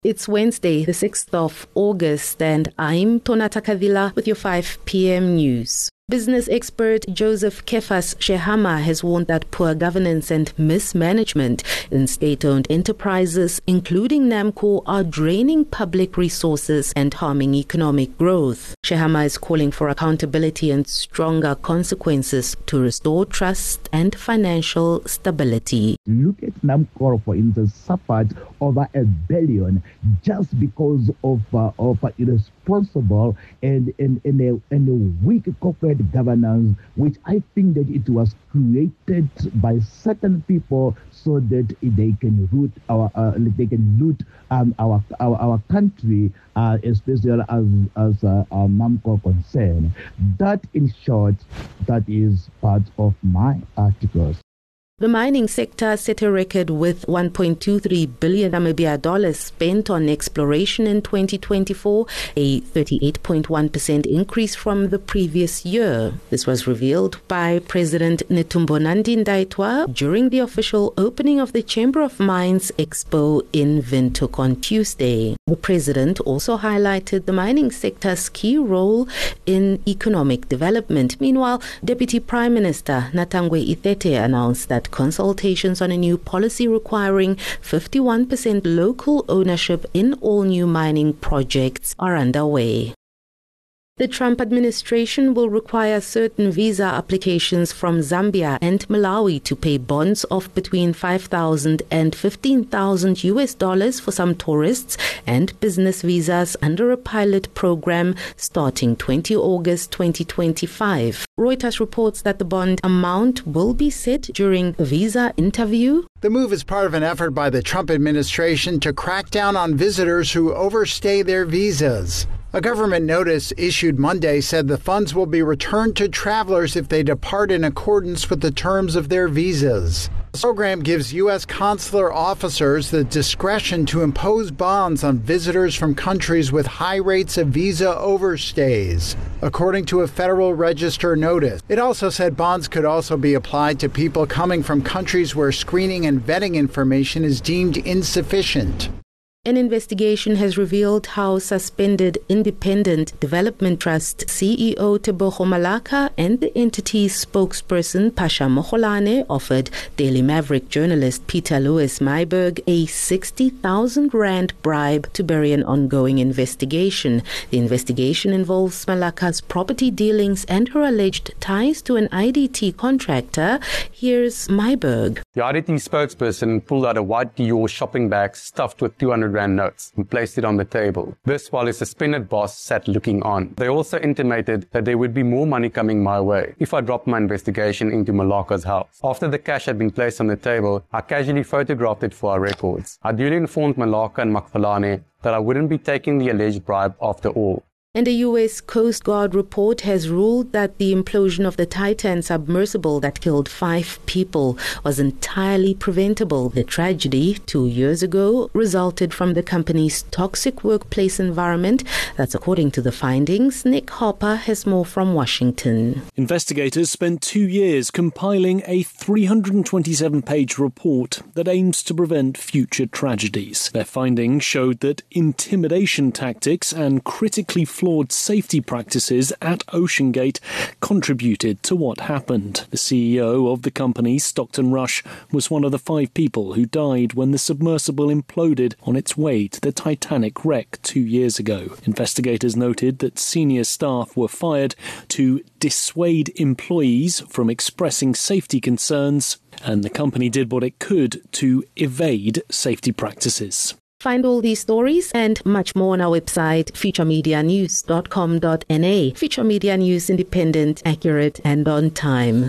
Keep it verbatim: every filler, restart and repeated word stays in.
It's Wednesday, the sixth of August, and I'm Tonata Kavila with your five p.m. news. Business expert Joseph Kefas Shehama has warned that poor governance and mismanagement in state-owned enterprises, including NAMCOR, are draining public resources and harming economic growth. Shehama is calling for accountability and stronger consequences to restore trust and financial stability. Look at NAMCOR, for instance, suffered over a billion just because of uh, of uh, irresponsible and and, and, a, and a weak corporate governance, which I think that it was created by certain people so that they can root our uh, they can loot um, our, our our country, uh, especially as as uh, our NAMCOR concern. That, in short, that is part of my articles. The mining sector set a record with one point two three billion Namibia dollars spent on exploration in twenty twenty-four, a thirty-eight point one percent increase from the previous year. This was revealed by President Netumbo Nandi-Ndaitwah during the official opening of the Chamber of Mines Expo in Windhoek on Tuesday. The president also highlighted the mining sector's key role in economic development. Meanwhile, Deputy Prime Minister Natangwe Ithete announced that consultations on a new policy requiring fifty-one percent local ownership in all new mining projects are underway. The Trump administration will require certain visa applications from Zambia and Malawi to pay bonds of between five thousand and fifteen thousand U S dollars for some tourists and business visas under a pilot program starting the twentieth of August twenty twenty-five. Reuters reports that the bond amount will be set during the visa interview. The move is part of an effort by the Trump administration to crack down on visitors who overstay their visas. A government notice issued Monday said the funds will be returned to travelers if they depart in accordance with the terms of their visas. The program gives U S consular officers the discretion to impose bonds on visitors from countries with high rates of visa overstays, according to a Federal Register notice. It also said bonds could also be applied to people coming from countries where screening and vetting information is deemed insufficient. An investigation has revealed how suspended Independent Development Trust C E O Tebogo Malaka and the entity's spokesperson Pasha Mogolane offered Daily Maverick journalist Peter Louis Myburgh a sixty thousand rand bribe to bury an ongoing investigation. The investigation involves Malaka's property dealings and her alleged ties to an I D T contractor. Here's Myburgh. The I D T spokesperson pulled out a white Dior shopping bag stuffed with two hundred rand notes and placed it on the table. This while his suspended boss sat looking on. They also intimated that there would be more money coming my way if I dropped my investigation into Malaka's house. After the cash had been placed on the table, I casually photographed it for our records. I duly informed Malaka and Magdalene that I wouldn't be taking the alleged bribe after all. And a U S Coast Guard report has ruled that the implosion of the Titan submersible that killed five people was entirely preventable. The tragedy two years ago resulted from the company's toxic workplace environment. That's according to the findings. Nick Harper has more from Washington. Investigators spent two years compiling a three hundred twenty-seven page report that aims to prevent future tragedies. Their findings showed that intimidation tactics and critically flawed safety practices at OceanGate contributed to what happened. The C E O of the company, Stockton Rush, was one of the five people who died when the submersible imploded on its way to the Titanic wreck two years ago. Investigators noted that senior staff were fired to dissuade employees from expressing safety concerns, and the company did what it could to evade safety practices. Find all these stories and much more on our website, future media news dot com dot n a. Future Media News, independent, accurate, and on time.